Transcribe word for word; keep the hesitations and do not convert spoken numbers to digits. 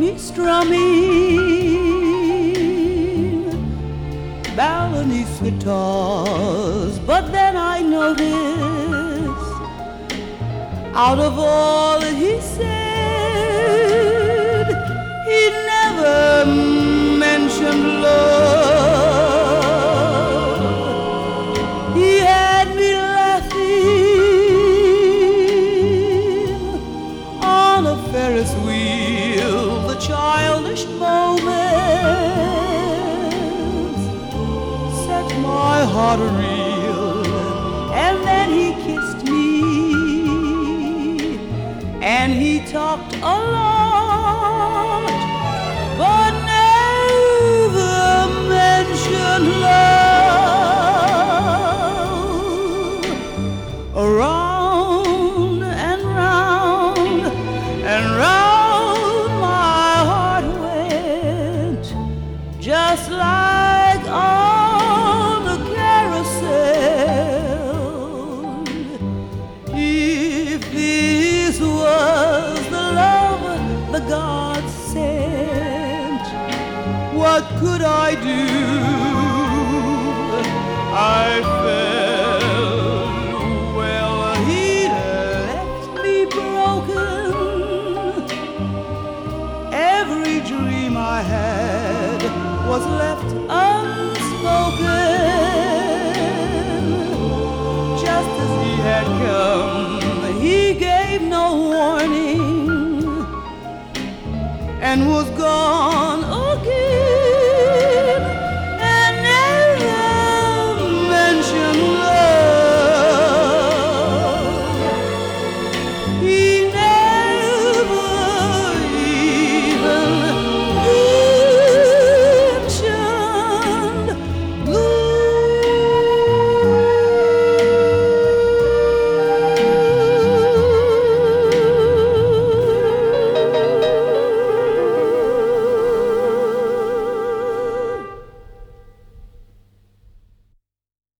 me strumming Balinese guitars. But then I noticed, out of all he said, he never mentioned love. He had me laughing on a Ferris wheel, the childish moments set my heart a-reel. And then he kissed me, and he talked a lot